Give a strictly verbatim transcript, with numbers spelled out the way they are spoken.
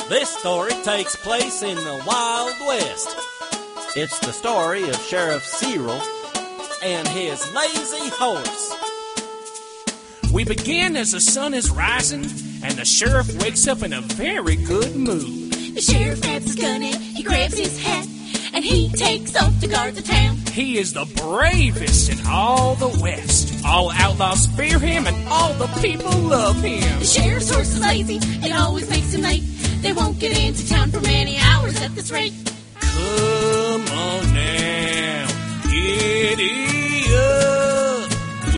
This story takes place in the Wild West. It's the story of Sheriff Cyril and his lazy horse. We begin as the sun is rising, and the sheriff wakes up in a very good mood. The sheriff grabs his gun and he grabs his hat, and he takes off to guard the town. He is the bravest in all the West. All outlaws fear him, and all the people love him. The sheriff's horse is lazy, it always makes him late. They won't get into town for many hours at this rate. Come on now, giddy up.